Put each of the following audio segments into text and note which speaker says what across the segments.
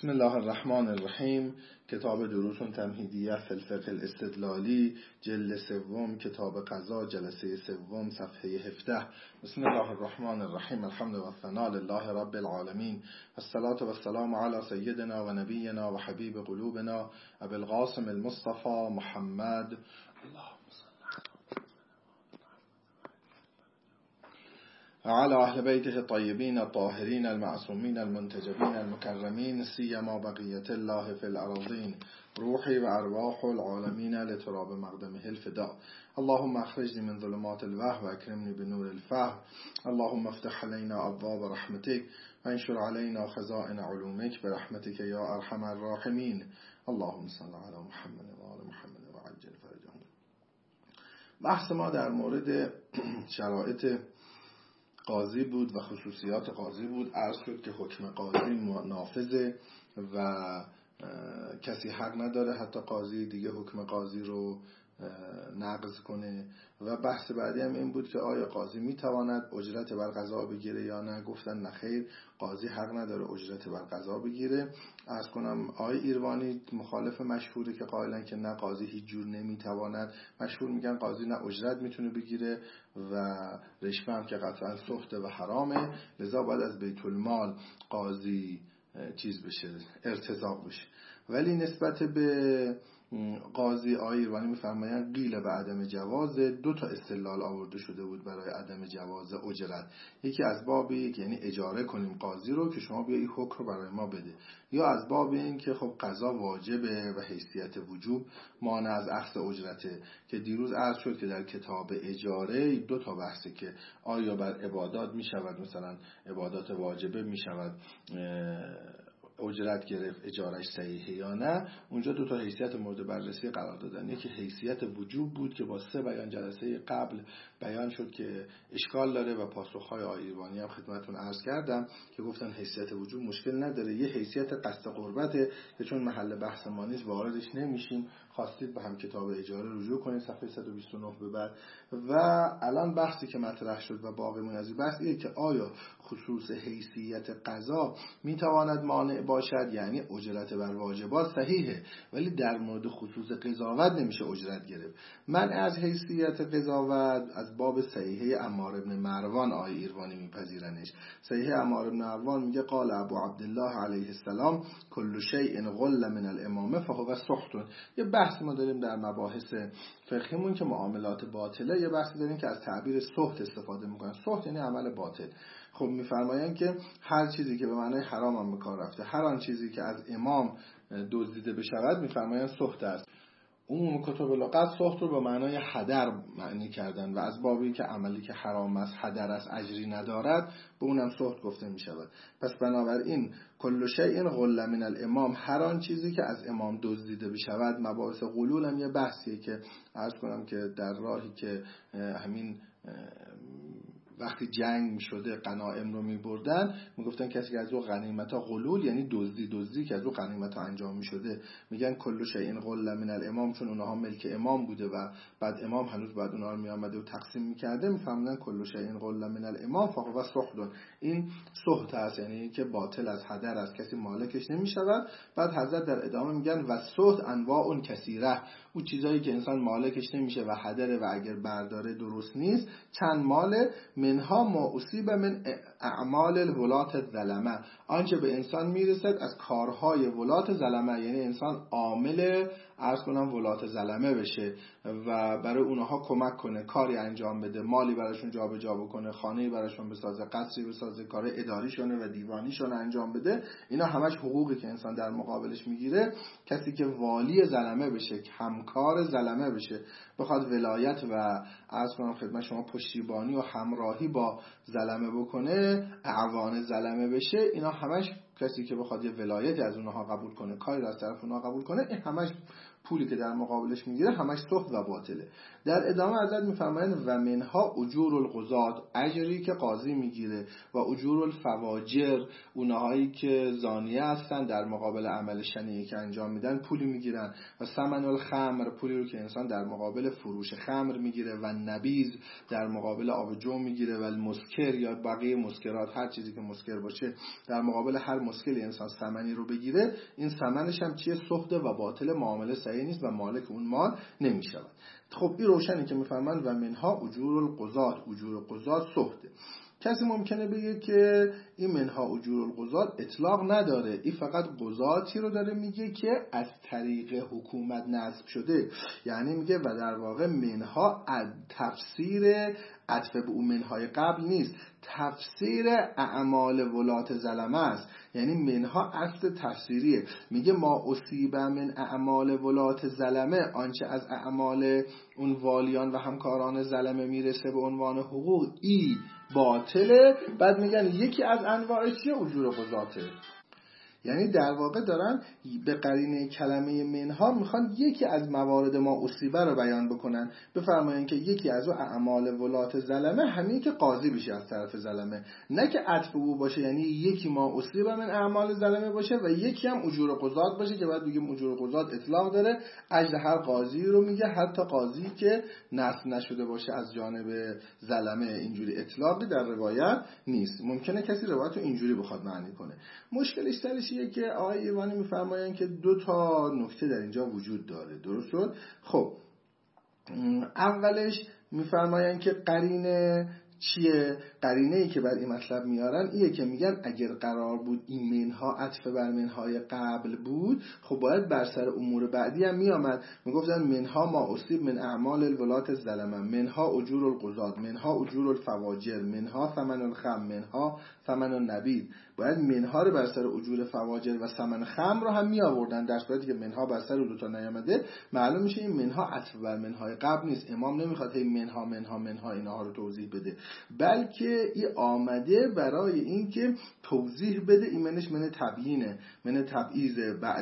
Speaker 1: بسم الله الرحمن الرحیم. کتاب دروس تمهیدیه فی الفقه الاستدلالی، جلد سوم، کتاب قضا، جلسه سوم، صفحه 17. بسم الله الرحمن الرحیم. الحمد و ثنا لله رب العالمین، الصلاة و السلام علی سیدنا و نبینا و حبیب قلوبنا ابی القاسم المصطفى محمد وعلى أهل بيته الطيبين الطاهرين المعصومين المنتجبين المكرمين سيما بقية الله في الأراضين، روحي وأرواح العالمين لتراب مقدمه الفداء. اللهم اخرجني من ظلمات الوهم واكرمني بنور الفهم. اللهم افتح علينا أبواب رحمتك وانشر علينا خزائن علومك برحمتك يا أرحم الراحمين. اللهم صل على محمد وآل محمد وعجل فرجهم. بحث ما در مورد شرایط قاضی بود و خصوصیات قاضی بود. عرض شد که حکم قاضی نافذه و کسی حق نداره حتی قاضی دیگه حکم قاضی رو نقض کنه. و بحث بعدی هم این بود که آیا قاضی میتواند اجرت بر قضا بگیره یا نه. گفتن نخیر، قاضی حق نداره اجرت بر قضا بگیره. عرض کنم آقای ایروانی مخالف مشهوره که قائلن که نه، قاضی هیچ جور نمیتواند. مشهور میگن قاضی نه اجرت میتونه بگیره و رشوه هم که قطعا سخته و حرامه، لذا باید از بیت المال قاضی چیز بشه، ارتزاق بشه. ولی نسبت به قاضی آقای ایروانی میفرمایند قیل به عدم جواز. دو تا استدلال آورده شده بود برای عدم جواز اجرت. یکی از باب یعنی اجاره کنیم قاضی رو که شما بیا این حکم رو برای ما بده، یا از باب این که خب قضا واجبه و حیثیت وجوب مانع از اخذ اجرته. که دیروز عرض شد که در کتاب اجاره دو تا بحثه که آیا بر عبادات میشود، مثلا عبادات واجبه میشود اجرت گرفت، اجارش صحیحه یا نه. اونجا دو تا حیثیت مورد بررسی قرار دادن. یکی حیثیت وجوب بود که با 3 بیان جلسه قبل بیان شد که اشکال داره و پاسخهای آقای ایروانی هم خدمتتون عرض کردم که گفتن حیثیت وجوب مشکل نداره. یه حیثیت قصد قربته که چون محل بحث ما نیست واردش نمیشیم، خواستید به هم کتاب اجاره رجوع کنید صفحه 129 به بعد. و الان بحثی که مطرح شد و باقیمون از این بحث اینه که آیا خصوص حیثیت قضا میتواند مانع باشد، یعنی اجرت بر واجبات صحیحه ولی در مورد خصوص قضاوت نمیشه اجرت گرفت. من از حیثیت قضاوت از باب صحیحه عمار بن مروان آقای ایروانی میپذیرنش. صحیحه عمار بن مروان میگه قال ابو عبدالله علیه السلام کل شیء غل من الامامه فهو سخط. یه بحث ما داریم در مباحث فقهیمون که معاملات باطله، یه بحثی داریم که از تعبیر سخط استفاده میکنن. سخط یعنی عمل باطل. خب میفرمایند که هر چیزی که به معنای حرام هم به کار رفته، هر آن چیزی که از امام دزدیده بشود میفرمایند سخط است. عموم کتب لغت سخط رو به معنای هدر معنی کردن و از بابی که عملی که حرام است، هدر است، اجری ندارد، به اونم سخط گفته می شود. پس بنابراین کل شیء غل من الامام، هر آن چیزی که از امام دزدیده بشود. مباحث غلول هم یه بحثیه که عرض کنم که در راهی که همین وقتی جنگ می شده غنایم رو می بردن، می گفتن کسی که از او غنیمت ها غلول یعنی دزدی که از او غنیمت ها انجام می شده، میگن کل شیء غل من الامام، چون اونها ملک امام بوده و بعد امام هنوز بعد اونها رو می آمده و تقسیم می کرده، می فهمیدن کل شیء غل من الامام فهو سحت. این سحت است، یعنی که باطل از هدر است، کسی مالکش نمی شود. بعد حضرت در ادامه میگن و سحت انواع کثیره، اون چیزایی که انسان مالکش نمیشه و هدره و اگر برداره درست نیست، چند ماله. منها ما اصیب من اعمال الولات الظلمه، آنچه به انسان میرسد از کارهای ولات ظلمه، یعنی انسان عامل عرض کنم ولات ظلمه بشه و برای اونها کمک کنه، کاری انجام بده، مالی براشون جابجا بکنه، خانه‌ای براشون بسازه، قصری بسازه، کار اداریشونه و دیوانیشون انجام بده. اینا همش حقوقی که انسان در مقابلش میگیره. کسی که والی ظلمه بشه، همکار ظلمه بشه، بخواد ولایت و عرض کنم خدمت شما پشتیبانی و همراهی با ظلمه بکنه، اعوان ظلمه بشه، اینا همش کسی که بخواد یه ولایتی از اونها قبول کنه، کاری از طرف اونها قبول کنه، این همش پولی که در مقابلش میگیره همش سخت و باطله. در ادامه حضرت میفرمایند و منها اجور القضات، اجری که قاضی میگیره، و اجور الفواجر، اونهایی که زانیه هستن در مقابل عمل شنیعی که انجام میدن پولی میگیرن، و ثمن الخمر، پولی رو که انسان در مقابل فروش خمر میگیره، و نبیذ در مقابل آب جو میگیره، و المسکر یا بقیه مسکرات، هر چیزی که مسکر باشه در مقابل هر مسکری انسان ثمنی رو بگیره، این ثمنش هم چیه؟ سخته و باطل، معامله صحیح نیست و مالک اون مال نمیشود. خب این روشنه که میفهمن و منها اجور القضات، اجور قضات سخته. کسی ممکنه بگه که این منها اجور القضات اطلاق نداره، این فقط قضاتی رو داره میگه که از طریق حکومت نصب شده، یعنی میگه و در واقع منها تفسیر عطف به اون منهای قبل نیست، تفسیر اعمال ولات ظلمه است. یعنی منها اصل تفسیریه، میگه ما اصیب من اعمال ولات ظلمه، آنچه از اعمال اون والیان و همکاران ظلمه میرسه به عنوان حقوق، ای باطله. بعد میگن یکی از انواعش چیه؟ اجور قضاته. یعنی در واقع دارن به قرینه کلمه منها میخوان یکی از موارد ما اصیبه رو بیان بکنن، بفرمایین که یکی از اون اعمال ولات ظلمه همین که قاضی بشه از طرف ظلمه، نه که عطف او باشه، یعنی یکی ما اصیبه من اعمال ظلمه باشه و یکی هم اجور قضات باشه که بعد بگیم اجور قضات اطلاق داره، اجر هر قاضی رو میگه، حتی قاضی که نصب نشده باشه از جانب ظلمه، اینجوری اطلاقی در روایت نیست. ممکنه کسی روایت رو اینجوری بخواد معنی کنه. مشکلش سرش که آقای ایرانی میفرمایند که دو تا نکته در اینجا وجود داره. درست شد؟ خب اولش میفرمایند که قرینه چیه؟ قرینه ای که بر این مطلب میارن ایه که میگن اگر قرار بود این منها عطف بر منهای قبل بود، خب باید بر سر امور بعدی هم میامد. میگفتن منها ما اصیب من اعمال الولات الظلمه، منها اجور القضات، منها اجور الفواجر، منها ثمن الخمر، منها ثمن النبیذ. باید منها رو بر سر اجور فواجر و ثمن خمر رو هم می آوردن، در صورتی که منها بر سر دو تا نیامده معلوم میشه این منها عطف بر منهای قبل نیست. امام نمیخواد این منها اینها رو توضیح بده، بلکه این آمده برای این که توضیح بده این منش من تبیینه، من تبعیض.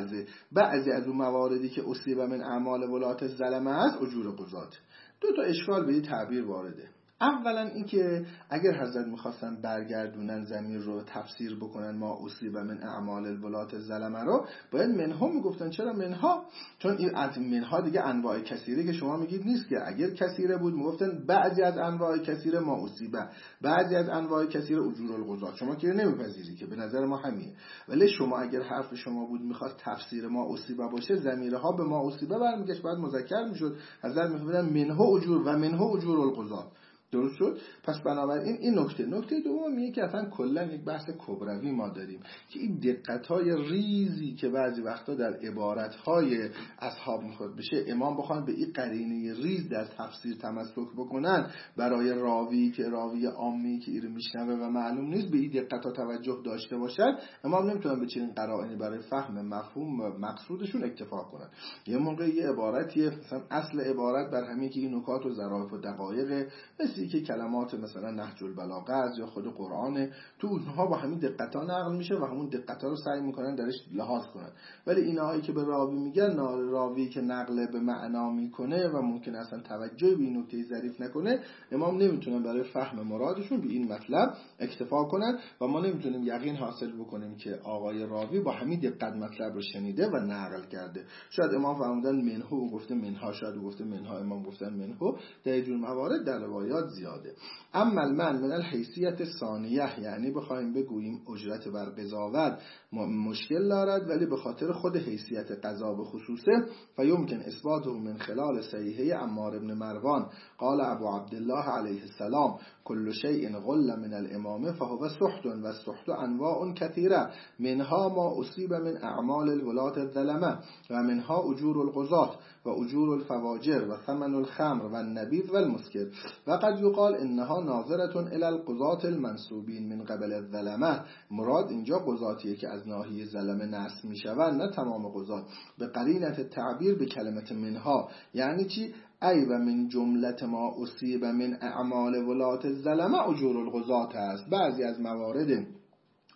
Speaker 1: بعضی از اون مواردی که اصیب من اعمال ولات الظلمه است اجور قضات. دو تا اشکال به این تعبیر وارده. اولا این که اگر حضرت میخواستن برگردونن ضمیر رو تفسیر بکنن ما اصیب من اعمال الولات الظلمه رو، باید منها میگفتن. چرا منها؟ چون این منها دیگه انواع کثیره که شما میگید نیست که. اگر کثیره بود میگفتن بعضی از انواع کثیره ما اصیبه، بعضی از انواع کثیره اجور القضات. شما که نمیپذیری که، به نظر ما همینه. ولی شما اگر حرف شما بود میخواست تفسیر ما اصیبه باشه، ضمیرها به ما اصیبه برمیگشت، بعد مذکر میشد. حضرت میگفتن منها اجور و منها اجور القضات. درست شد؟ پس بنابراین این نکته دوم میگه که اصلا کلا یک بحث کبروی ما داریم که این دقت‌های ریزی که بعضی وقتا در عبارت‌های اصحاب میخواد بشه، امام بخوان به این قرینه ریز در تفسیر تمسک بکنن برای راوی که راوی عامی که اینو میشنوه و معلوم نیست به این دقت‌ها توجه داشته باشد، امام نمیتونن به چنین قرائنی برای فهم مفهوم و مقصودشون اکتفا کنن. یه موقع یه عبارتیه مثلا اصل عبارت بر همین که این نکات و ظرافت و دقایق که کلمات مثلا نهج البلاغه است یا خود قرآن، تو اونها با همین دقت‌ها نقل میشه و همون دقت‌ها رو سعی میکنن درش لحاظ کنن. ولی اینهایی که به راوی میگن، راوی که نقل به معنا میکنه و ممکن اصلا توجه به این نکته ظریف نکنه، امام نمیتونن برای فهم مرادشون به این مطلب اکتفا کنن و ما نمیتونیم یقین حاصل بکنیم که آقای راوی با همین دقت مطلب رو شنیده و نقل کرده. شاید امام فرمودن منهو و گفته منها، شاید گفته منها، امام گفتن منهو. در این جور موارد در روایات زیاده. اما من الحیثیت ثانیه، یعنی بخوایم بگوییم اجرت بر قضاوت مشکل دارد، ولی به خاطر خود حیثیت قضا به خصوصه فیمکن اثباته من خلال صحیحه عمار بن مروان قال ابو عبدالله علیه السلام کل شیء غل من الامامه فهو سحت و السحت انواع کثیره منها ما اصیب من اعمال الولات الظلمه و منها اجور القضات و اجور الفواجر و ثمن الخمر و النبیذ و المسکر و قد یقال انها ناظرة الى القضات المنصوبین من قبل الظلمه. مراد اینجا قضاتیه که از ناحیه ظلمه نصب میشوند، نه تمام قضات. به قرینت تعبیر به کلمت منها یعنی چی؟ ای و من جملت ما اصیب من اعمال ولات الظلمه اجور القضات است. بعضی از موارد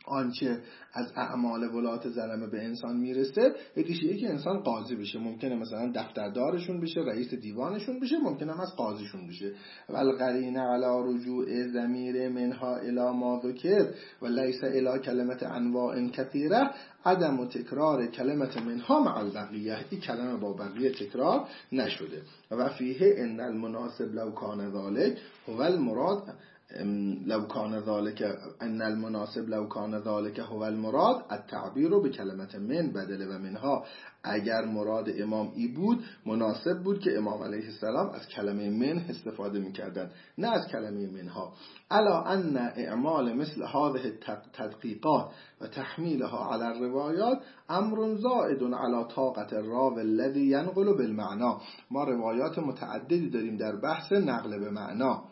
Speaker 1: آنچه از اعمال ولات ظلمه به انسان میرسه، یکیشه که انسان قاضی بشه، ممکنه مثلا دفتردارشون بشه، رئیس دیوانشون بشه، ممکنه هم از قاضیشون بشه. والقرین علی رجوع ضمیر منها الی ما ذکر و لیس الی کلمت انواع کثیره عدم و تکرار کلمت منها مع البقیه. این کلمه با بقیه تکرار نشده. و فیه ان المناسب لو کان ذلک هو المراد لو کان ذلك ان المناسب لو کان ذلك هو المراد التعبیر به کلمت من بدل و منها. اگر مراد امام ای بود، مناسب بود که امام علیه السلام از کلمه من استفاده میکردن، نه از کلمه منها. الا ان اعمال مثل هذه التدقیقات و تحمیلها على الروایات امر زائد على طاقت الراوی الذي ينقل بالمعنى. ما روایات متعددی داریم در بحث نقل به معنا.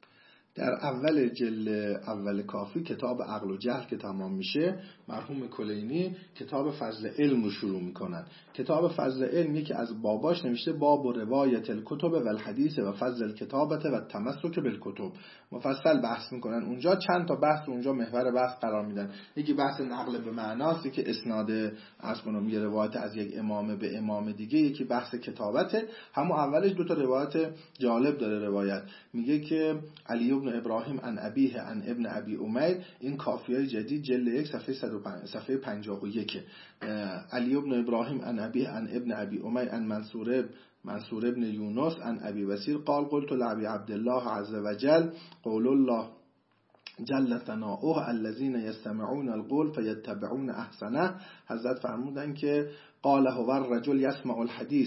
Speaker 1: در اول جلد اول کافی کتاب عقل و جهل که تمام میشه، مرحوم کلینی کتاب فضل علم رو شروع میکنن. کتاب فضل علم یکی از باباش نوشته باب و روایت الکتب و الحدیث و فضل الکتابت و تمسک بالکتب. مفصل بحث میکنن اونجا، چند تا بحث اونجا محور بحث قرار میدن. یکی بحث نقل به معناست که اسناد از کنم یه روایت از یک امام به امام دیگه. یکی بحث کتابته. همون اولش دو تا روایت جالب داره. روایت میگه که علی ابن ابراهیم عن ابیه عن ابن ابی امیر، این کافیای جدید جلد 1 صفحه 51. علی ابن ابراهیم عن ابیه عن ابن ابی امیر عن منصور ابن یونس عن ابی بصیر قال قلت لعبی عبدالله عز وجل قول الله جل ثناؤه الذين يستمعون القول فيتبعون احسنه. حضرت فرمودن که قال هو الرجل يسمع الحديث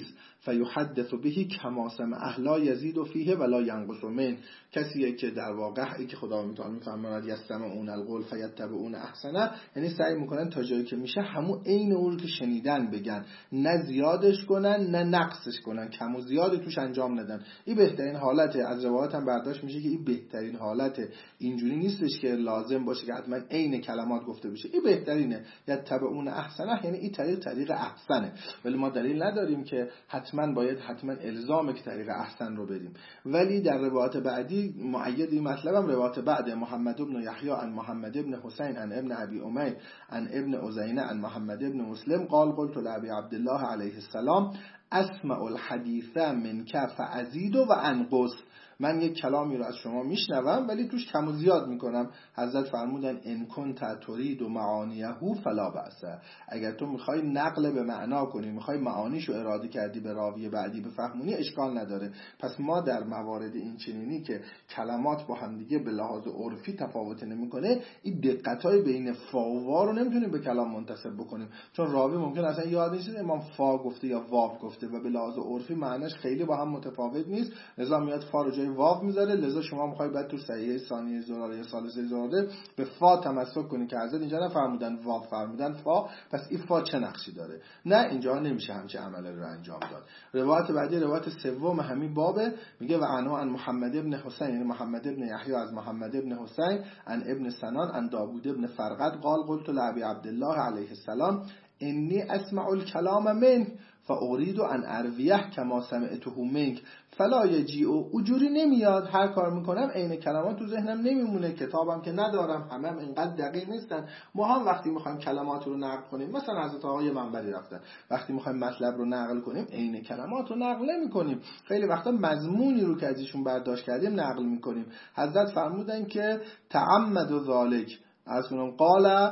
Speaker 1: فيحدث به كما سمع لا يزيد فيه ولا ينقص منه. کسیه که در واقع ای که خدا متعال میفرماید یستمعون القول فیتبعون احسنه، یعنی سعی میکنن تا جایی که میشه همون عین اون که شنیدن بگن، نه زیادش کنن نه نقصش کنن، کم و زیاد توش انجام ندن. این بهترین حالته. از روایت هم برداشت میشه که این بهترین حالته. اینجوری نیستش که لازم باشه که حتما عین کلمات گفته بشه. این بهترینه. یتبعون احسنه یعنی این طریق احسنه. ولی ما دلیل نداریم که حتما الزام که طریق احسن رو بریم. ولی در روایت بعدی مؤید این مطلب هم روایت بعد محمد ابن یحیی عن محمد ابن حسین عن ابن ابی امیر عن ابن عزینه عن محمد ابن مسلم قال قلت لابی عبدالله علیه السلام اسمع الحدیث منک فازید و انقص. من یک کلامی رو از شما میشنوم ولی توش کم و زیاد میکنم. حضرت فرمودن ان کنت ترید و معانیه فلا بأس. اگر تو میخوای نقل به معنا کنی، میخوای معانیشو اراده کردی به راوی بعدی بفهمونی، اشکال نداره. پس ما در موارد این چنینی که کلمات با هم دیگه به لحاظ عرفی تفاوت نمیکنه، این دقتای بین فا و وا رو نمیتونیم به کلام منتسب بکنیم، چون راوی ممکن اصلا یاد نیست امام فا گفته یا واو گفته و به لحاظ عرفی معناش خیلی با هم متفاوت نیست. لذا میاد فا رو جای واو میذاره. لذا شما میخوای بعد تو صحیح ثانیه زراره یا ثالثه زراره به فا تمسک کنی که حضرت اینجا نفرمودن واو، فرمودن فا. پس این فا چه نقشی داره؟ نه، اینجا نمیشه همچه عملی رو انجام داد. روایت بعدی روایت سوم همین بابه، میگه و عنه عن محمد ابن حسین، یعنی محمد ابن یحیی از محمد ابن حسین عن ابن سنان عن داوود ابن فرقد قال قلت لابی عبدالله علیه السلام انی اسمع الکلام منک فاريد ان ارویه کما سمعته منک فلا یجیء. اجوری نمیاد، هر کار میکنم عین کلمات تو ذهنم نمیمونه، کتابم که ندارم، همم اینقدر دقیق نیستن. ما هم وقتی میخوایم کلمات رو نقل کنیم، مثلا حضرت آقای منبری رفتن، وقتی میخوایم مطلب رو نقل کنیم عین کلمات رو نقل نمیکنیم، خیلی وقتا مضمونی رو که ازشون برداشت کردیم نقل میکنیم. حضرت فرمودن که تعمد ذالک، از اونم قال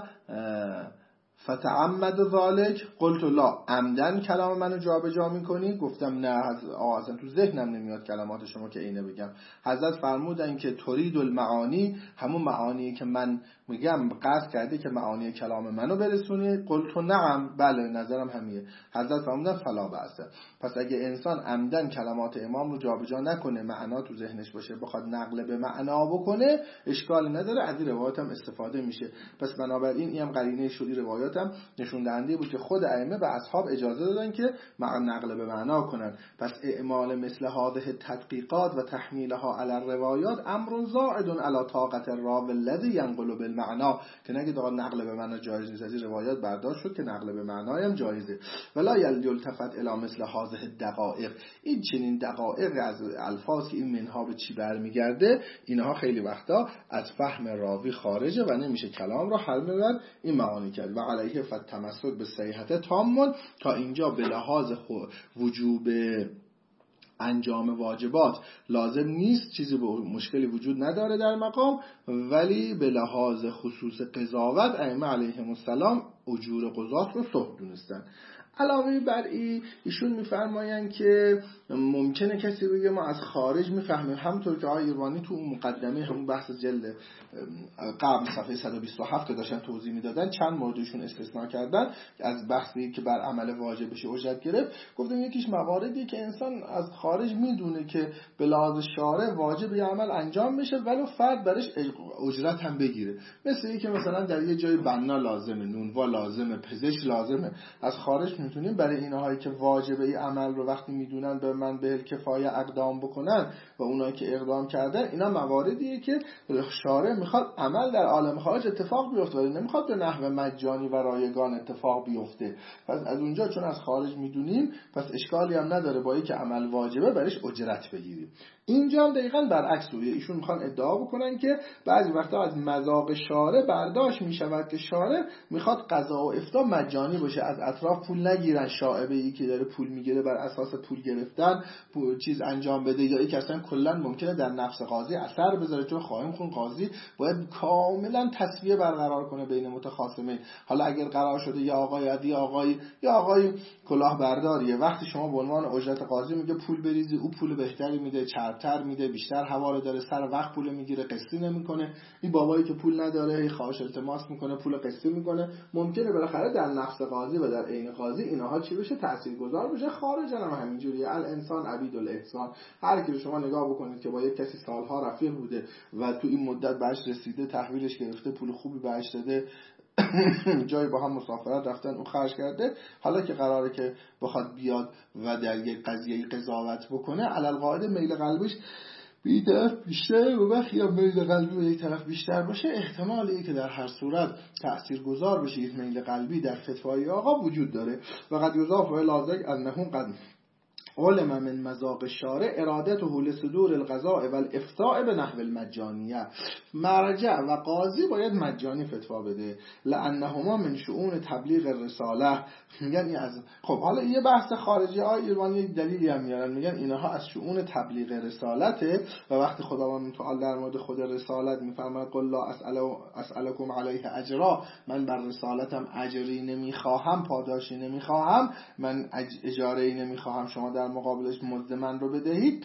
Speaker 1: فتعمد ذالک قلت لا، عمدن کلام منو جابجا میکنی؟ گفتم نه اصلا تو ذهنم نمیاد کلمات شما که اینه بگم. حضرت فرمودن که ترید المعانی، همون معانی که من میگم قصد کرده که معانی کلام منو برسونی؟ قلت نعم، بله نظرم همینه. حضرت فرمودن فلا بأس. پس اگه انسان عمدن کلمات امام رو جابجا نکنه، معنا تو ذهنش باشه، بخواد نقل به معنا بکنه، اشکال نداره، از این روایت هم استفاده میشه. پس بنابراین اینم قرینه شدی روایات هم نشون دهنده بود که خود ائمه به اصحاب اجازه دادن که نقل به معنا کنن. پس اعمال مثل هذه تدقیقات و تحمیلها علی الروایات امر زائد علی طاقت الراوی الذی ينقل بالمعنى. معنا که نگید آقا نقل به معنا جایز نیست، از این روایات برداشت شد که نقل به معنا هم جایزه. ولا یلتفت الی مثل هذه الدقائق، این چنین دقایق از الفاظ که این منها به چی برمیگرده، اینها خیلی وقتا از فهم راوی خارجه و نمیشه کلام رو حل بدن این معانی کرد. و علیه فتمسک به صحیحت تام، تا اینجا به لحاظ وجوب انجام واجبات لازم نیست، چیزی به مشکلی وجود نداره در مقام، ولی به لحاظ خصوص قضاوت ائمه علیهم السلام اجور قضات رو صحب دونستن. علاوه بر ایشون میفرمایند که ممکنه کسی بگه ما از خارج میفهمیم، همونطور که آقای ایرانی تو اون مقدمه همون بحث جلد قبل صفحه 127 که داشتن توضیح میدادن چند موردشون استثناء کردن از بحثی که بر عمل واجب بشه اجرت گرفت. گفتم یکیش مواردی که انسان از خارج میدونه که به لحاظ شارع واجب یه عمل انجام بشه ولو فرد برش اجرت هم بگیره، مثل اینکه مثلا در یه جای بنا لازمه، نونوا لازمه، پزشک لازمه. از خارج میتونیم برای اینهایی که واجبه این عمل رو وقتی میدونن به من به کفایه اقدام بکنن و اونایی که اقدام کردن، اینا مواردیه که شارع میخواد عمل در عالم خارج اتفاق بیفته ولی نمیخواد به نحو مجانی و رایگان اتفاق بیفته. پس از اونجا چون از خارج میدونیم پس اشکالی هم نداره با اینکه عمل واجبه برش اجرت بگیریم. اینجا هم دقیقاً برعکس رویه. ایشون میخوان ادعا بکنن که بعضی وقتا از مذاق شارع برداشت میشود که شارع میخواد قضا و افتاء مجانی باشه، از اطراف پول نگیرن، شائبه ای که داره پول میگیره بر اساس پول گرفتن چیز انجام بده، یا یک اصلا کلا ممکنه در نفس قاضی اثر بذاره. چون خواهیم خون قاضی باید کاملا تسویه برقرار کنه بین متخاصمین. حالا اگر قرار شده یا آقای کلاهبرداریه، وقتی شما به عنوان اجرت قاضی میگه پول بریزی، او پول بهتری میده، چربتر میده، بیشتر حواله داره، سر وقت پول میگیره، قسطی نمیکنه. این بابایی که پول نداره خواهش التماس میکنه، پول قسطی میکنه، ممکنه بالاخره در نفس قاضی و در عین قاضی اینها چی بشه؟ تاثیرگذار بشه. خارجا هم همینجوریه، الانسان عبید الاحسان. هر کی شما نگاه بکنید که با یک کسی سالها رفیق بوده و تو این مدت بهش رسیده، تحویلش گرفته، پول خوبی بهش داده، جایی با هم مسافرت رفتن، اون خرج کرده، حالا که قراره که بخواد بیاد و در یک قضیه قضاوت بکنه، علل قاعده میل قلبش به یک طرف بیشتره و وقتی یا میل قلبی به یک طرف بیشتر باشه، احتمالی که در هر صورت تأثیرگذار بشه یک میل قلبی در فتوای آقا وجود داره. و قد یضاف الی ذلک انهم قد علم من مذاق الشارع ارادته لصدور القضاء والافتاء به نحو المجانیه. مرجع و قاضی باید مجانی فتوا بده، لانهما من شؤون تبلیغ الرساله. میگن از خب حالا یه بحث خارجی های ایرانی دلیلی هم میارن، میگن اینها از شؤون تبلیغ رسالته و وقتی خداوند متعال در مورد خود رسالت میفرماید قل لا اسالکم علیه اجرا، من بر رسالتم اجری نمیخواهم، پاداشی نمیخواهم، من اجاره نمیخواهم شما در مقابلش مزد من رو بدهید.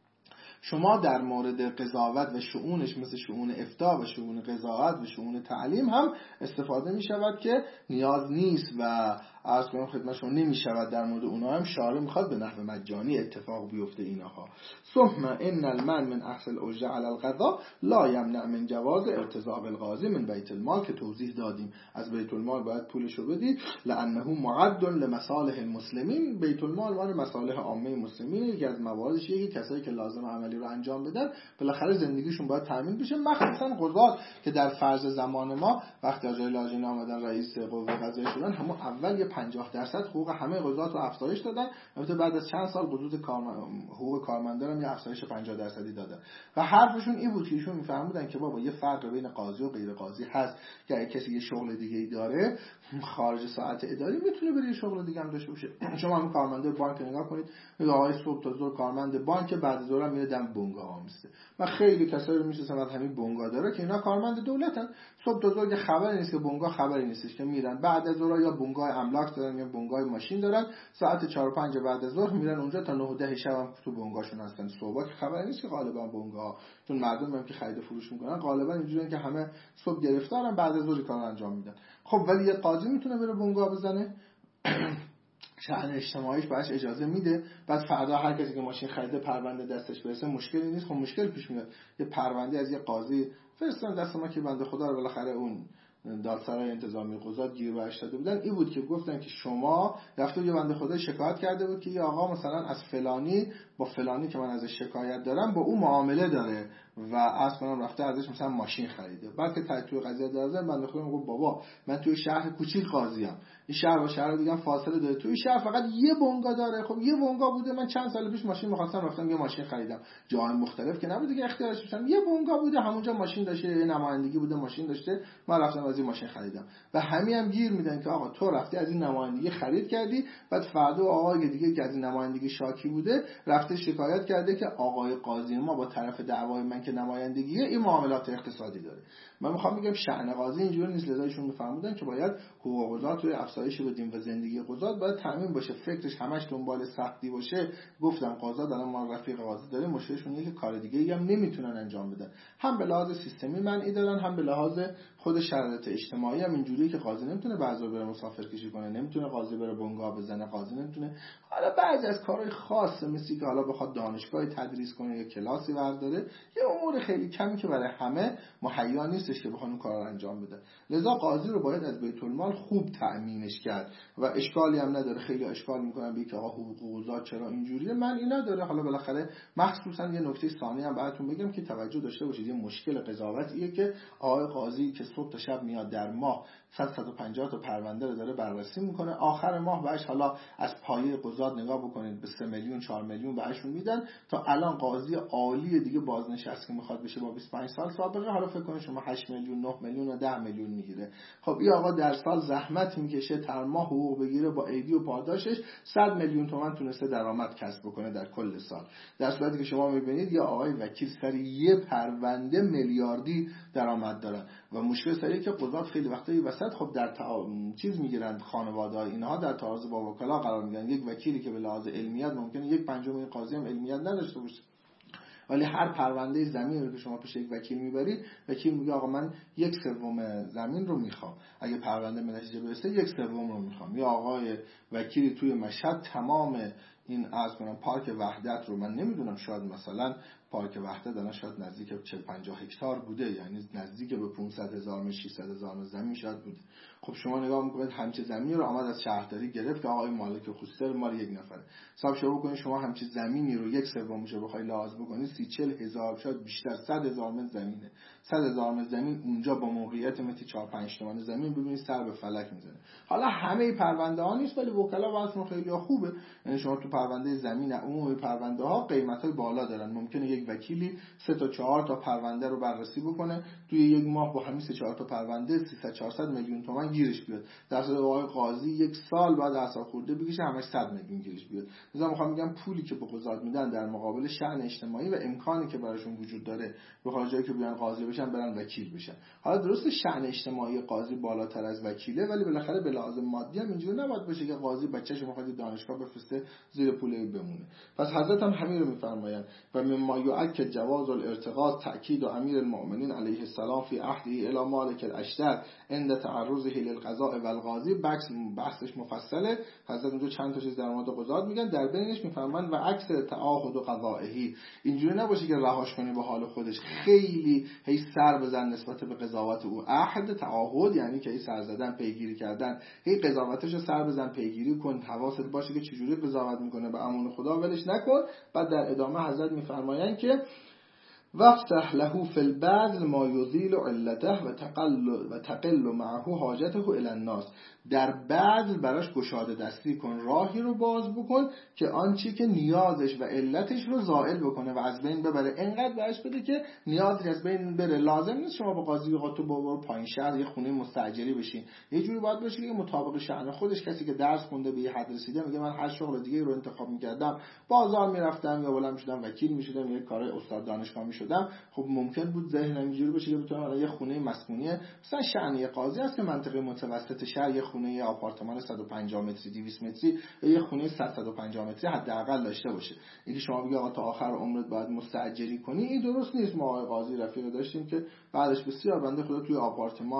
Speaker 1: شما در مورد قضاوت و شؤونش مثل شؤون افتاء و شؤون قضاوت و شؤون تعلیم هم استفاده می شود که نیاز نیست و عرض کنم خدمت شما نمی شود در مورد اونها هم شارع میخواد به نحو مجانی اتفاق بیفته اینها. ثم ان المن من اصل الاجره علی القضاء لا یمنع من جواز ارتزاق القاضی من بیت المال، که توضیح دادیم از بیت المال باید پولشو بدید، لانه معد لمصالح المسلمین. بیت المال مال مصالح عامه مسلمین، یکی از مواردش یکی کسایی که لازم عملی رو انجام بدن بالاخره زندگیشون باید تامین بشه، مخصوصا قضات که در فرض زمان ما وقتی آقای لاجین آمدن رئیس قوه قضاییه شدن، همون اول یه 50% حقوق همه قضات رو افزایش دادن، البته بعد از چند سال حقوق کارمندان هم یه افزایش 50% دادن و حرفشون این بود که ایشون میفهمودن که بابا یه فرق بین قاضی و غیر قاضی هست که اگه کسی یه شغل دیگه ای داره خارج ساعت اداری میتونه بره یه شغل دیگه هم داشته باشه. شما هم کارمنده بانک نگاه کنید، میگه آقای صبح تا ظهر کارمند بانک، بعد از ظهر هم میره دم بنگاه میسته. من خیلی کسایی رو میشناسم از همین بنگاه داره که اینا کارمند دولتن، صبح تا ظهر خبری نیست که بنگاه خبری نیستش که میرن، بعد از ظهر یا بنگاه املاک دارن یا بنگاه ماشین دارن، ساعت 4 و 5 بعد از ظهر میرن اونجا تا 9 و 10 شب هم تو بنگاهشون هستن. صبح که خبری نیست که غالبا بنگاه، چون مردم هم که خرید فروش میکنن غالبا اینجوریه که همه صبح گرفتارن بعد از ظهر کار انجام میدن. خب ولی یه قاضی میتونه بره بنگاه بزنه؟ شأن اجتماعیش بهش اجازه میده، بعد فردا هر کسی که ماشین خریده پرونده دستش برسه مشکلی نیست. خب مشکل پیش میاد، یه پرونده از یه قاضی فرستادن دست ما که بنده خدا رو بالاخره اون دادسرای انتظامی قضات گیر بهش داده بودن. این بود که گفتن که شما رفته یه بنده خدا شکایت کرده بود که یه آقا مثلا از فلانی با فلانی که من ازش شکایت دارم با او معامله داره و اصلا رفته ازش مثلا ماشین خریده. بعد که توی قضیه درزن بنده خدا میگه بابا من توی شهر کوچیک قاضیم، این شهر با شهر دیگه فاصله داره، توی شهر فقط یه بنگاه داره. خب یه بنگاه بوده، من چند سال پیش ماشین می‌خواستم رفتم یه ماشین خریدم، جاهای مختلف که نبوده که اختیارش بشم، یه بنگاه بوده همونجا ماشین داشته، یه نمایندگی بوده ماشین داشته، من رفتم از این ماشین خریدم. و همین هم گیر میدن که آقا تو رفتی از این نمایندگی خرید کردی، بعد فردا آقای دیگه که از این نمایندگی شاکی بوده رفته شکایت کرده که آقای قاضی ما با طرف دعوای من که نمایندگیه این معاملات اقتصادی داره. من میخوام بگم شأن قاضی اینجوری نیست، لذا ایشون میفهمودن که باید حقوق قضات روی افزایش بدیم و زندگی قضات باید تامین باشه، فکرش همش دنبال سختی باشه. گفتم قضات الان ما رفیق قاضی داریم، مشکلشون اینه که کار دیگه‌ای هم نمیتونن انجام بدن، هم به لحاظ سیستمی منعی دارن، هم به لحاظ خود شرایط اجتماعی هم اینجوریه که قاضی نمیتونه بعضی بره مسافرکشی کنه، نمیتونه قاضی بره بنگاه بزنه، قاضی نمیتونه حالا بعضی از کارهای خاص مثل که حالا بخواد دانشگاهی تدریس کنه یا کلاسی برداره، یه امور خیلی کمی که برای همه مهیا نیستش که بخوان اون کارا رو انجام بده. لذا قاضی رو باید از بیت المال خوب تأمینش کرد و اشکالی هم نداره. خیلی اشکال میکنن به که آقا حقوق قضات چرا اینجوریه، من اینا داره. حالا بالاخره مخصوصا یه نکته ثانی هم براتون بگم که توجه داشته باشید، یه مشکل قضاوتیه که آقای قاضی که صبح تا شب میاد در ماه 150 تا پرونده رو داره بررسی میکنه، آخر ماه بهش حالا از پایه قضات نگاه بکنید به 3 میلیون 4 میلیون بهشون میدن. تا الان قاضی عالی دیگه بازنشست که میخواد بشه با 25 سال سابقه، حالا فکر کنید شما 8 میلیون 9 میلیون و 10 میلیون میگیره. خب این آقا در سال زحمت میکشه تا ماه حقوق بگیره، با ایدی و پاداشش 100 میلیون تومان تونسته درآمد کسب بکنه در کل سال، در صورتی که شما میبینید یا آقای وکیل سر یه پرونده میلیاردی درآمد دارن. و مشکل سریه که قضات خیلی وقتایی وسط خب در چیز میگیرن، خانواده اینها در تعارض با وکلا قرار میگیرن. یک وکیلی که به لحاظ علمیت ممکنه 1/5 این قاضی هم علمیت نداشته باشه، ولی هر پرونده زمین رو که شما پیش یک وکیل میبرید، وکیل میگه آقا من 1/3 زمین رو میخوام، اگه پرونده به نتیجه برسه 1/3 رو میخوام. یا آقای وکیلی توی مشهد تمام این از کنم پارک وحدت رو، من نمیدونم شاید مثلا پارک وحدت الان شاید نزدیک 40-50 هکتار بوده، یعنی نزدیک به 500,000 600,000 زمین شاید بوده. خب شما نگاه میکنید همچه زمینی رو آمد از شهرداری گرفت که آقای مالک خصوصی مال یک نفره. حساب شما بکنید شما همچه زمینی رو 1/3 رو بخوای لحاظ بکنید 30-40 هزار شاید بیشتر 100,000 متر زمینه. 100,000 متر زمین اونجا با موقعیت متر 4-5 تومن زمین ببینید سر به فلک میزنه. حالا همه پرونده ها نیست ولی وکلا واسه خیلی خوبه، یعنی شما تو پرونده زمین عمومی پرونده ها قیمتای بالا دارن. ممکنه یک وکیلی 3 تا 4 تا پرونده رو بررسی بکنه، توی یک ماه با همین 3-4 تا پرونده 300-400 میلیون تومان گیرش بیاد. در صورتی آقای قاضی یک سال بعد اعصاب خورده بکشه همش 100 میلیون گیرش بیاد. مثلا میخوام بگم پولی که به قضات میدن در مقابل شأن اجتماعی و امکانی که براشون وجود داره به جایی که بیان قاضی بشن برن وکیل بشن. حالا درسته شأن اجتماعی قاضی بالاتر از وکیله، ولی بالاخره به لحاظ مادی هم اینجوری نباید باشه که قاضی بچه‌ش میخواد دانشگاه بفرسته زیر پول بمونه. پس حضرت هم همین رو میفرمایند و مما یؤکد جواز الارتقاص تأکید امیر المؤمنین علیه السلام فی عهده الی مالک الاشتر عند تعرضه للقضاء والقاضی. بحثش مفصله، حضرت اونجا چند تا چیز در مورد قضات میگن، در بینش میفرمان و عکس تعاهد و قضائه، اینجوری نباشه که رهاش کنی به حال خودش، خیلی هی سر بزن نسبت به قضاوت او. عهد تعاهد یعنی که هی سر زدن پیگیری کردن، هی قضاوتشو سر بزن پیگیری کن، حواست باشه که چجوری قضاوت میکنه، به امان خدا ولش نکن. بعد در ادامه حضرت میفرمایند که وافتح له فی البذل ما یزیل علته و تقل معه حاجته الی الناس. در بذل براش گشاده دستی کن، راهی رو باز بکن که آنچه که نیازش و علتش رو زائل بکنه و از بین ببره. انقدر بهش بده که نیازش از بین بره. لازم نیست شما با قاضی تو برو پایین شهر یه خونه مستاجری بشین، یه جوری باید باشه که مطابق شأن خودش. کسی که درس خونده به یه حد رسیده میگه من هر شغل دیگه رو انتخاب میکردم، بازار میرفتم یا بلند میشدم وکیل میشدم یا کار استاد دانشگاه میشدم. خب ممکن بود ذهنم اینجوری باشه که بتونم یه خونه مسکونی مثلا شأن قاضی است که منطقه متوسط شهر یه خونه آپارتمان 150 متری 200 متری یا یه خونه 150 متری حداقل داشته باشه. اینکه شما بگی آقا تا آخر عمرت باید مستاجری کنی، این درست نیست. ما آقای قاضی رفیق داشتیم که بعدش بسیار بنده خدا توی آپارتمان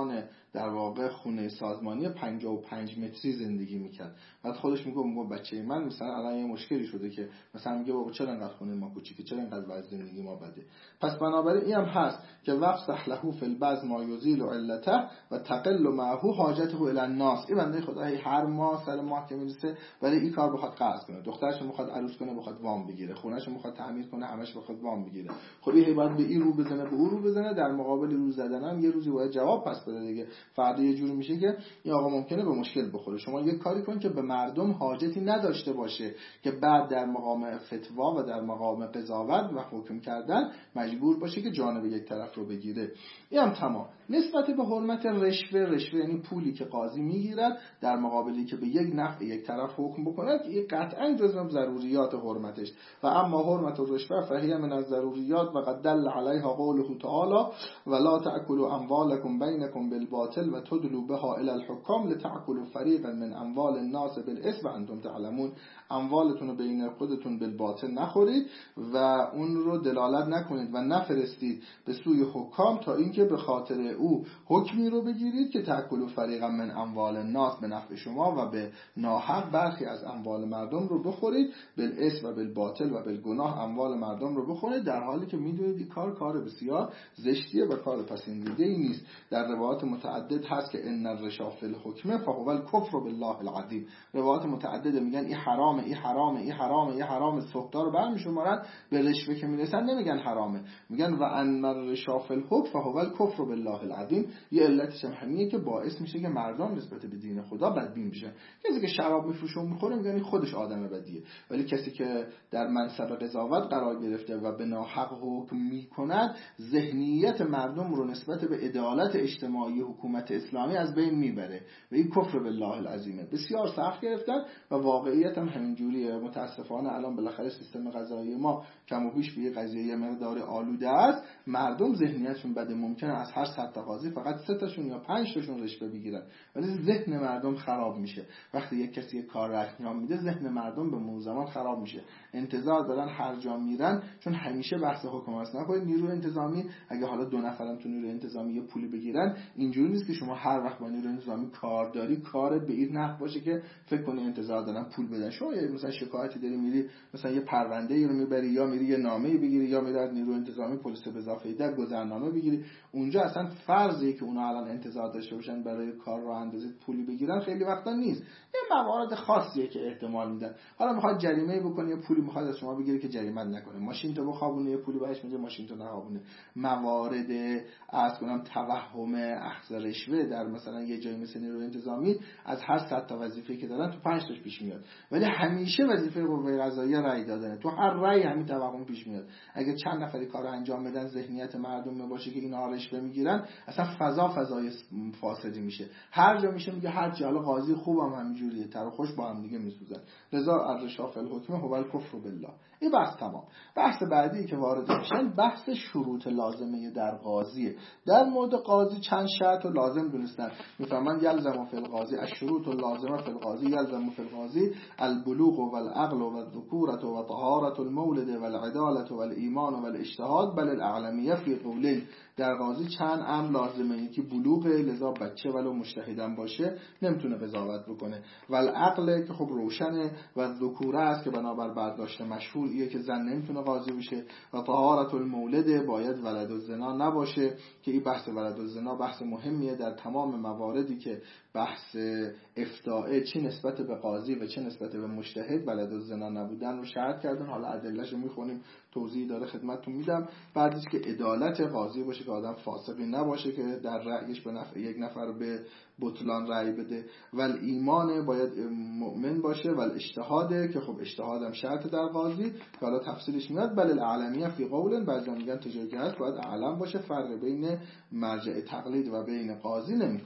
Speaker 1: در واقع خونه سازمانی 55 متری زندگی میکرد. بعد خودش میگه بچه من مثلا الان یه مشکلی شده که مثلا میگه بابا چرا انقدر خونه ما کوچیکه، چرا انقدر وضع زندگی ما بده. پس بنابراین این هم هست که وفسح له فی البذ ما یزیل علته و تقل معه حاجته الی الناس. این بنده خدا هر ماه سر ماه که میرسه برای این کار بخواد قرض کنه، دخترش میخواد عروس کنه بخواد وام بگیره، خونه‌شو میخواد تعمیر کنه همش بخواد وام بگیره. خب این باید به این رو بزنه به اون رو بزنه، در مقابل رو زدنم یه روزی باید جواب پس بده دیگه. فردا یه جوری میشه که این آقا ممکنه به مشکل بخوره. شما یه کاری کن که به مردم حاجتی نداشته باشه که بعد در مقام فتوا و در مقام قضاوت و حکم کردن مجبور باشه که جانب یک طرف رو بگیره. این هم تمام. نسبت به حرمت رشوه یعنی پولی که قاضی میگیرد در مقابلی که به یک نفع یک طرف حکم بکنه، که این قطعا جزو ضروریات حرمتش. و اما حرمت الرشوه فهی من الضروریات و قد دل علیها قوله تعالی ولا تأکلوا اموالکم بینکم بالباطل و تدلوا بها الی الحکام لتأکلوا فریقا من اموال الناس بالاثم و انتم تعلمون. اموالتون رو بین خودتون بالباطل نخورید و اون رو دلالت نکنید و نفرستید به سوی حکام تا اینکه به خاطر او حکمی رو بگیرید که تأکلوا فریقا من اموال الناس به نفع شما و به ناحق برخی از اموال مردم رو بخورید، بالاثم و بالباطل و بالگناه اموال مردم رو بخورید، در حالی که میدونید این کار بسیار زشتیه و کار پسندیده‌ای نیست. در روایات متعدد هست که ان الرشا فی الحکم فهو الکفر بالله العظیم. روایات متعدد میگن این حرامه این حرامه این حرامه این حرامه، سوختار رو برمیشمارن، به رشوه که میرسن نمیگن حرامه، میگن و ان الرشا فی الحکم فهو الکفر بالله العظیم. یه علتش هم همینه که باعث میشه که مردم نسبت به دین خدا بدبین بشن. کسی که شراب میفروشه و میخوره میگن خودش آدم بدیه، ولی کسی که در منصب قضاوت قرار گرفته و به ناحق حکم میکند ذهنیت مردم رو نسبت به عدالت اجتماعی حکومت اسلامی از بین میبره و این کفر بالله العظیمه. بسیار سخت گرفتن و واقعیت هم همین جوریه. متاسفانه الان بالاخره سیستم قضایی ما کم و بیش به یه قضیه مقدار آلوده است. مردم ذهنیتشون بده، ممکنه از هر 100 تا قاضی فقط 3 تاشون یا 5 تاشون رشوه بگیرن، ولی ذهن مردم خراب میشه. وقتی یک کسی یک کار را انجام میده ذهن مردم به مرور زمان خراب میشه، انتظار دارن هر جا میرن، چون همیشه بحث حکم است. نکنید نیروی انتظامی اگه حالا 2 نفرم تو نیروی انتظامی یه پولی بگیرن، اینجوری نیست که شما هر وقت با نیروی انتظامی کار داری کارت به این نحو باشه که فکر کنی انتظار دارن پول بدن. شما مثلا شکایتی داری میری مثلا یه پرونده رو میبری یا میری یه نامه‌ای بگیری یا میری از نیروی انتظامی پلیس به اضافه در گذرنامه بگیری، اونجا اصلا فرضی که اونا الان انتظار داشته باشن برای کار راه اندازی پولی بگیرن خیلی وقتا نیست. یه موارد خاصیه که احتمال میدن. حالا میخواد جریمه بکنه یه پولی میخواد از شما بگیره که جریمت نکنه، ماشین تو بخوابونه یه پولی بهش میده ماشین تو نخوابونه. موارد از کنم توهم اخذ رشوه در مثلا یه جایی مثل نیروی انتظامی از هر 100 تا وظیفه که دارن تو 5 تاش پیش میاد، ولی همیشه وظیفه قوه قضاییه رأی دادنه. تو هر رأی همین توهم پیش میاد. اگه چند نفری کارو انجام بدن ذهنیت مردم باشه که اینا رشوه میگیرن، اصلا فضای فاسدی میشه. هر جا میشه میگه هر جا قاضی خوبم همینجوریه، تر و خوش با هم دیگه میسوزن. رضا الرشا فی الحکم هو الکفر بالله. این بحث تمام. بحث بعدی که وارد میشن بحث شروط لازمه در قاضیه. در مورد قاضی چند شرط رو لازم دونستن. میفهمن یلزم فی القاضی الشروط اللازمه فی القاضی یلزم فی القاضی البلوغ والعقل والذکورة وطهارة المولد والعدالة والایمان والاجتهاد بل الاعلمیه فی قولین. در قاضی چند امر لازمه. یکی بلوغه، لذا بچه ولو مجتهدم باشه نمیتونه قضاوت بکنه، و العقل که خب روشنه، و ذکوره است که بنابر برداشت مشهور ایه که زن نمیتونه قاضی بشه، و طهارت المولد باید ولد الزنا نباشه که این بحث ولد الزنا بحث مهمیه در تمام مواردی که بحث افتاء چه نسبت به قاضی و چه نسبت به مجتهد ولد الزنا نبودن رو شرط کردن. حالا ادله‌اش رو میخونیم، توضیح داره خدمتتون میدم. بعدش که عدالت قاضی باشه که آدم فاسقی نباشه که در رأیش به نفع یک نفر به بطلان رأی بده، و ایمان باید مؤمن باشه، و اجتهاده که خب اجتهادم شرط در قاضی که حالا تفصیلش میاد. بل الاعلمیه فی قول، بعضی میگن تجاری که هست باید اعلم باشه، فرق بین مرجع تقلید و بین قاضی نمیکنه.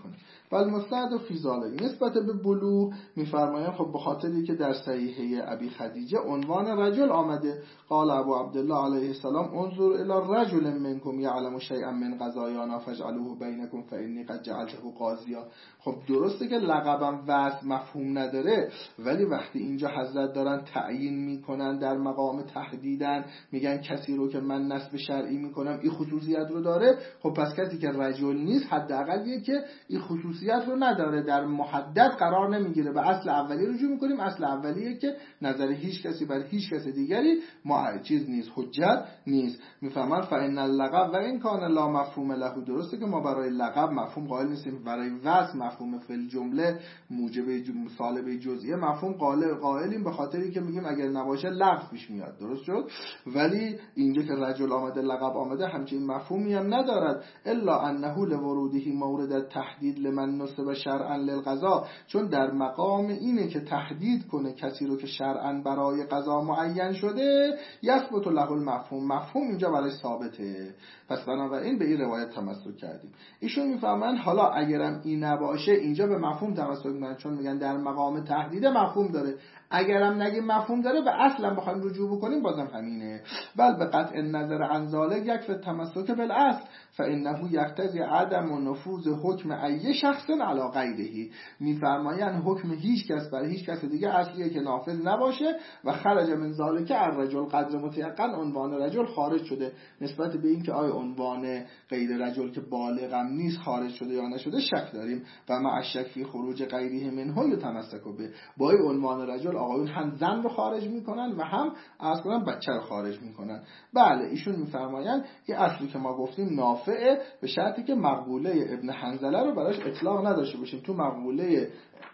Speaker 1: بل مستعد فی ذالک. نسبت به بلوغ میفرمایند خب به خاطری که در صحیحه ابی خدیجه عنوان رجل آمده، قال ابو عبدالله علیه السلام انظر الی رجل منکم یعلم شیئا من قضایانا فاجعلوه بینکم فانی قد جعلته قاضیا. خب درسته که لقبم وصف مفهوم نداره، ولی وقتی اینجا حضرت دارن تعیین میکنن در مقام تحدیدن، میگن کسی رو که من نسب شرعی میکنم این خصوصیت رو داره، خب پس کسی که رجل نیست حداقل یه که این خصوصیت رو نداره در محدد قرار نمیگیره. به اصل اولی رجوع میکنیم. اصل اولیه که نظر هیچ کسی برای هیچ کس دیگری چیز نیست، حجت نیست. میفهمن فإن اللقب و این کان لا مفهوم له. درسته که ما برای لقب مفهوم قائل نیستیم، برای وصف مفهوم فی جمله موجب مصالبه جزئیه مفهوم قائلیم، به خاطری که میگیم اگر نباشه لغو پیش میاد. درست شد؟ ولی اینجا که رجل آمده لقب آمده همچین مفهومی هم ندارد، الا انه لورودی مورد تحدید لمن نسب شرعا للقضاء، چون در مقام اینه که تحدید کنه کسی رو که شرعا برای قضا معین شده، یثبت له المفهوم، مفهوم اینجا برای ثابته. پس بنابراین به این روایت تمسک کردیم. ایشون میفهمن حالا اگرم این نباشه اینجا به مفهوم تمسک میکنن، چون میگن در مقام تحدید مفهوم داره. اگرم نگیم مفهوم داره به اصلا بخوایم رجوع بکنیم بازم همینه. بل به قطع النظر عن ذلک یکفی التمسک بالاصل فانه یقتضی عدم نفوذ حکم ای شخص علی غیره. میفرمایند حکم هیچ کس برای هیچ کس دیگه اصلیه که نافذ نباشه و خرج من ذلک الرجل قدر متیقن، عنوان رجل خارج شده. نسبت به این که آیا عنوان غیر رجل که بالغم نیست خارج شده یا نشده شک داریم. و مع الشک فی خروج غیره منه یتمسک به. با این عنوان رجل آقایون هم زن رو خارج میکنن و هم از کنن بچه رو خارج میکنن. بله ایشون میفرمایند این اصلی که ما گفتیم نافعه، به شرطی که مقبوله ابن حنظله رو براش اطلاق نداشته باشیم. تو مقبوله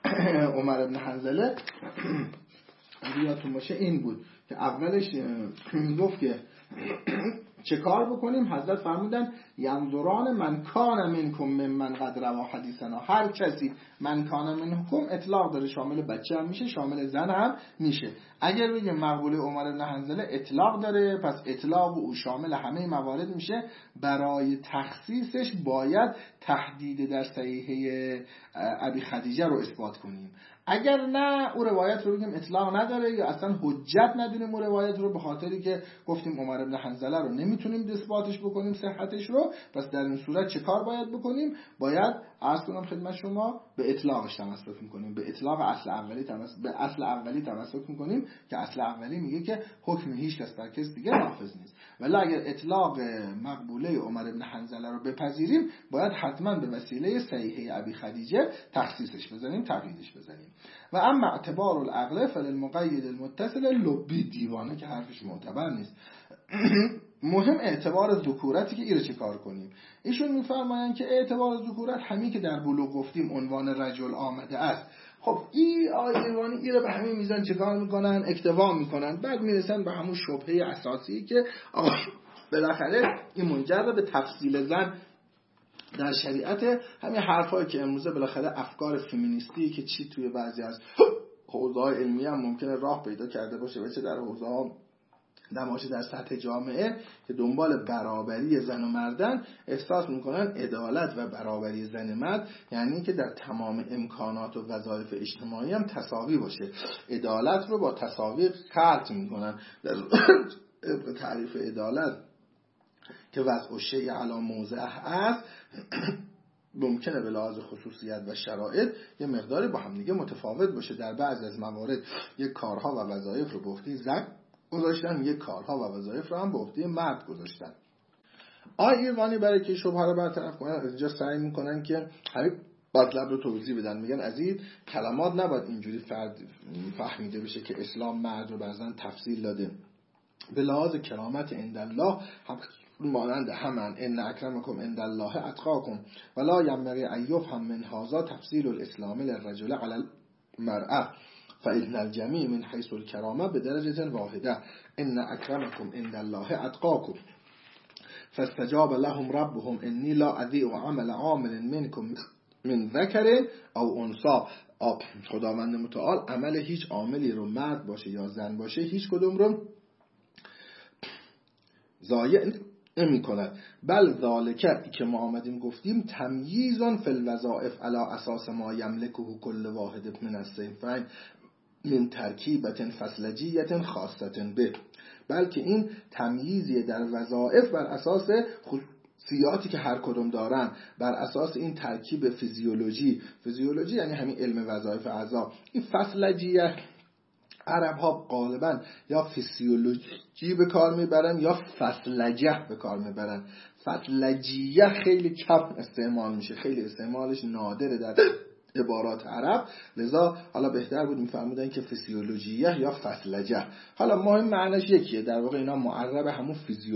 Speaker 1: عمر ابن حنظله یادتون باشه این بود که اولش میگفت که چه کار بکنیم؟ حضرت فرمودن ینظران من کان منکم ممن قد روا حدیثنا. هر کسی من کان منکم اطلاق داره، شامل بچه هم میشه، شامل زن هم میشه. اگر بگیم مقبوله عمر بن حنظله اطلاق داره، پس اطلاق او شامل همه موارد میشه. برای تخصیصش باید تحدید در صحیحه ابی خدیجه رو اثبات کنیم. اگر نه او روایت رو بگیم اطلاق نداره یا اصلا حجت ندونیم او روایت رو، به خاطری که گفتیم عمر بن حنظله رو نمیتونیم اثباتش بکنیم صحتش رو، پس در این صورت چه کار باید بکنیم؟ باید عرض کنم خدمت شما به اطلاقش تمسک میکنیم، به اطلاق اصل اولی تمسک میکنیم که اصل اولی میگه که حکم هیچ کس بر کس دیگه نافذ نیست. ولی اگر اطلاق مقبوله عمر بن حنظله رو بپذیریم باید حتما به وسیله صحیحه ابی خدیجه تخصیصش بزنیم، تقییدش بزنیم. و اما اعتبار العقل فللمقید المتصل لبی، دیوانه که حرفش معتبر نیست. مهم اعتبار ذکورتی که ایره چه کار کنیم. ایشون میفرمایند که اعتبار ذکورت همین که در بلوغ گفتیم عنوان رجل آمده است. خب این آیوانی ایره به همین میزان چه کار میکنن؟ اکتفا میکنن. بعد میرسن به همون شبهه اساسی که بالاخره این منجر به تفصیل زن در شریعت. همین حرفایی که امروزه بالاخره افکار فمینیستی که چی توی بعضی از حوزه‌های علمی هم ممکنه راه پیدا کرده باشه و چه در حوزه‌ها نماشه در سطح جامعه که دنبال برابری زن و مردن، احساس میکنن عدالت و برابری زن مرد یعنی که در تمام امکانات و وظایف اجتماعی هم تساوی باشه. عدالت رو با تساوی خلط میکنن. در تعریف عدالت که وضع الشیء علی موضعه است ممکنه به لحاظ خصوصیت و شرایط یه مقداری با هم دیگه متفاوت باشه. در بعضی از موارد یک کارها و وظایف رو به عهده زن گذاشتن، یک کارها و وظایف رو هم به عهده مرد گذاشتن. ایرانی برای که شبهه رو برطرف کنن از اینجا سعی میکنن که همین مطلب رو توضیح بدن. میگن از این کلمات نباید اینجوری فهمیده بشه که اسلام مرد رو بر زن تفضیل داده. به لحاظ کرامت عند الله هم مانند همان ان اکرمکم عند الله اتقاکم ولا ينبغي ان يفهم من هذا تفضیل الاسلام للرجل على المرأة فإن الجميع من حيث الكرامة بدرجة واحدة ان اکرمکم عند الله اتقاکم فاستجاب لهم ربهم اني لا اضيع عمل عامل منكم من ذکر او انثى. خداوند متعال عمل هیچ عاملی رو مرد باشه یا زن باشه هیچ کدوم رو ضایع نمی کند. بل ذالکه که ما آمدیم گفتیم تمییزون فی الوظائف علی اساس ما یملکه کل واحد من الصنفین من ترکیبت فصلجیت خاصت به، بلکه این تمییزی در وظائف بر اساس خصوصیاتی که هر کدوم دارن، بر اساس این ترکیب فیزیولوژی یعنی همین علم وظایف اعضا. این فصلجیه عرب ها غالبا یا فیزیولوژی به کار میبرن یا فصلجه به کار میبرن. فصلجیه خیلی کم استعمال میشه، خیلی استعمالش نادره در عبارات عرب، لذا حالا بهتر بود میفرمودن که فیزیولوژیه یا فصلجه. حالا مهم معنیش یکیه، در واقع اینا معرب همون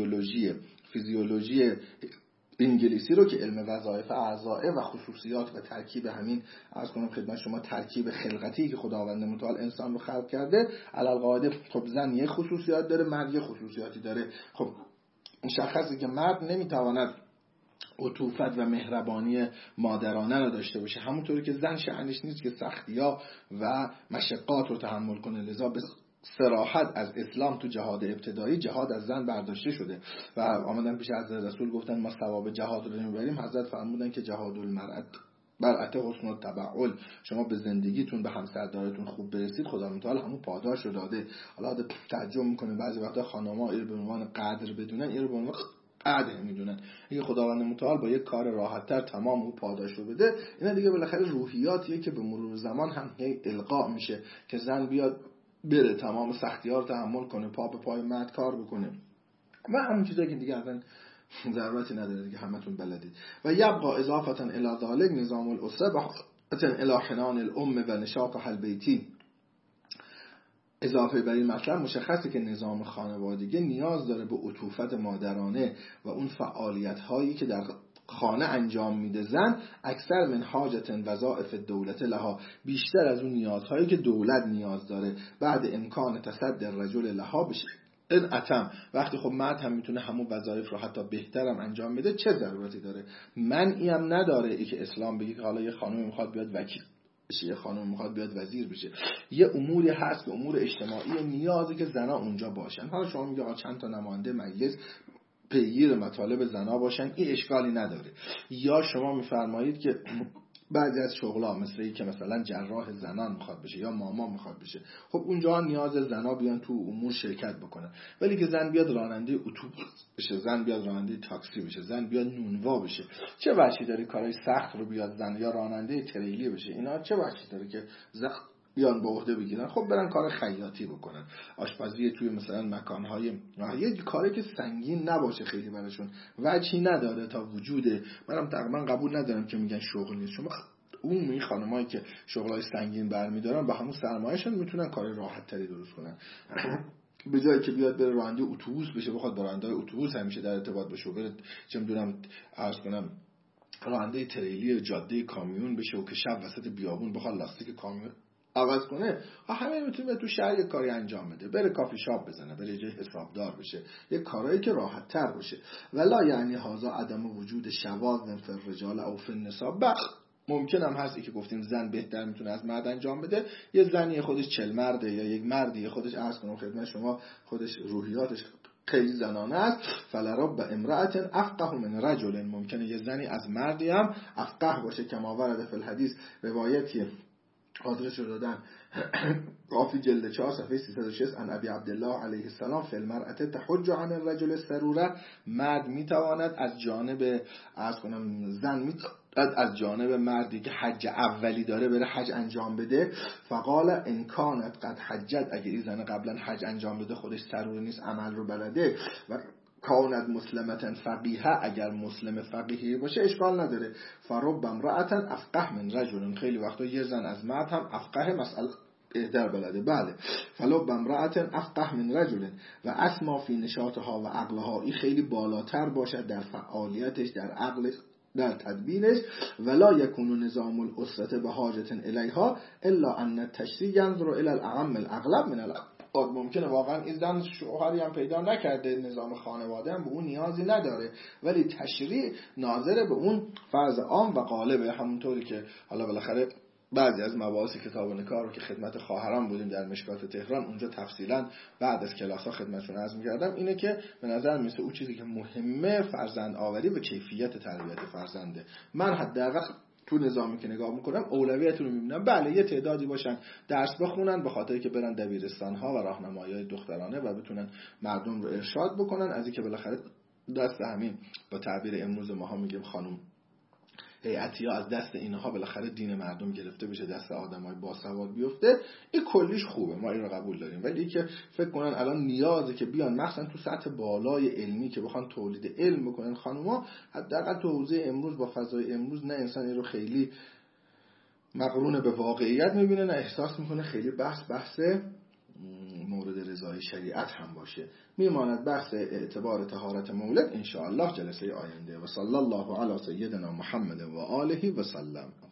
Speaker 1: فیزیولوژی انگلیسی رو که علم وظایف اعضاء و خصوصیات و ترکیب همین عرض کنم خدمت شما ترکیب خلقتی که خداوند متعال انسان رو خلق کرده. علالقاعده خب زن یه خصوصیات داره، مرد یه خصوصیاتی داره. خب مشخصه که مرد نمیتواند عطوفت و مهربانی مادرانه رو داشته باشه، همونطوری که زن شأنش نیست که سختی‌ها و مشقات رو تحمل کنه. لذا به صراحت از اسلام تو جهاد ابتدایی جهاد از زن برداشته شده و آمدن پیش حضرت رسول گفتن ما ثواب جهاد رو نمیبریم. حضرت فرمودن که جهاد المرأة برأت حسن التبعل، شما به زندگیتون به همسردارتون خوب برسید، خدا متعال همون پاداش رو داده. حالا تعجب میکنه بعضی وقتا خانم‌ها این رو به عنوان قدر بدونن، این رو به عنوان قدر میدونن. اگه خداوند متعال با یک کار راحت‌تر تمام اون پاداش رو بده، اینا دیگه بالاخره روحیاتیه که به مرور زمان هم القا میشه که زن بیاد بره تمام سختی‌ها رو تحمل کنه، پا به پای مرد کار بکنه و همون چیزایی که دیگه اصلا ضرورتی نداره دیگه همتون بلدید. و یبقى اضافه الی ذلک نظام الاسره بحثا الی حنان الام و نشاطها البیتی. اضافه بر این مطلب مشخصه که نظام خانوادگی نیاز داره به عطوفت مادرانه و اون فعالیت هایی که در خانه انجام میده زن، اکثر من حاجت وظائف دولت لها، بیشتر از اون نیازهایی که دولت نیاز داره. بعد امکان تصدی الرجل لها بشه این اتم، وقتی خب مرد هم میتونه همون وظایف رو حتی بهترم انجام بده، چه ضرورتی داره؟ منعی هم نداره ای که اسلام بگه که حالا یه خانم میخواد بیاد وکیل بشه، یه خانم میخواد بیاد وزیر بشه. یه اموری هست که امور اجتماعی نیازی که زنا اونجا باشن. حالا شما میگه آقا چند تا نماینده مجلس پیگیر مطالب زنا باشن، این اشکالی نداره. یا شما میفرمایید که بعضی از شغل‌ها مثل که مثلا جراح زنان میخواد بشه یا ماما میخواد بشه، خب اونجا نیاز زنا بیان تو امور شرکت بکنن. ولی که زن بیاد راننده اتوبوس بشه، زن بیاد راننده تاکسی بشه، زن بیاد نونوا بشه، چه وجهی داره کارهای سخت رو بیاد زن یا راننده تریلی بشه؟ اینا چه وجهی داره که بیان به عهده بگیرن؟ خب برن کار خیاطی بکنن، آشپزی توی مثلا مکانهای یه کاری که سنگین نباشه خیلی براشون، وجهی نداره تا وجوده. منم تقریبا قبول ندارم که میگن شغل نیست. شما عمومی خانمایی که شغلای سنگین برمیدارن با همون سرمایه‌شون میتونن کار راحت تری درست کنن. به جایی که بیاد بره راننده اتوبوس بشه، بخواد با راننده اتوبوس همیشه در ارتباط باشه، بره چه میدونم عرض کنم راننده تریلی جاده کامیون بشه و که شب وسط بیابون بخواد لاستیک کامیون عوض کنه، همه میتونه تو شهر یک کاری انجام بده، بره کافی شاپ بزنه، بره جای حسابدار بشه، یک کارایی که راحت تر باشه. ولا یعنی هازا عدم وجود شواذ فی الرجال او فی النساء. ممکن هم هستی که گفتیم زن بهتر میتونه از مرد انجام بده، یه زنی خودش 40 مرده یا یک مردی خودش عرض کنم خدمت شما خودش روحیاتش خیلی زنانه است. فلرب امرأة افقه من رجل، ممکنه یه زنی از مردی هم افقه باشه. کما ورد فی الحدیث، روایتی حاضرش رو دادن قافی جلد 4 صفحه 306 عن ابی عبدالله علیه السلام فی المرأة تحج عن الرجل السروره، مرد میتواند از جانب عرض کنم زن از جانب مردی که حج اولی داره بره حج انجام بده. فقال ان کانت قد حجت، اگه این زن قبلا حج انجام بده خودش سرور نیست، عمل رو بلده، و کانت مسلمتن فقیه، اگر مسلم فقیهی باشه اشکال نداره. فرب امرأة افقه من رجل، خیلی وقتا یه زن از مرد هم افقه مسئله بهتر بلده. بله. فلب امرأة افقه من رجل و اسما فی نشاطها و عقلها، این خیلی بالاتر باشد در فعالیتش، در عقلش، در تدبیرش. ولا یکون نظام الاسرة بحاجة الیها الا ان التشریع ينظر الى الاعم الاغلب من الأغلب. ممکنه واقعا این زن شوهری هم پیدا نکرده، نظام خانواده هم به اون نیازی نداره، ولی تشریع ناظر به اون فرض عام و غالبه، همونطوری که حالا بالاخره بعضی از مباحث کتاب و نکار رو که خدمت خواهران بودیم در مشکات تهران اونجا تفصیلا بعد از کلاس‌ها خدمتشون عرض می‌کردم، اینه که به نظر میاد اون چیزی که مهمه فرزند آوری و کیفیت تربیت فرزنده. من حداقل تو نظامی که نگاه میکنم اولویت رو میبینم بله یه تعدادی باشن درس بخونن به خاطری که برن دبیرستان‌ها و راهنمایی‌های دخترانه و بتونن مردم رو ارشاد بکنن، از اینکه بالاخره دست همین با تعبیر امروز ماها میگیم خانم هیئتی‌ها از دست اینها بالاخره دین مردم گرفته بشه، دست آدمای باسواد بیفته، این کلیش خوبه، ما این رو قبول داریم. ولی که فکر کنن الان نیازه که بیان مثلا تو سطح بالای علمی که بخوان تولید علم بکنن خانوما، حداقل تو حوزه امروز با فضای امروز نه انسان این رو خیلی مقرون به واقعیت میبینه، نه احساس میکنه خیلی بحث مورد رضای شریعت هم باشه. میماند بحث اعتبار طهارت مولد ان شاء الله جلسه آینده. و صلی الله علی سیدنا محمد و آله و سلم.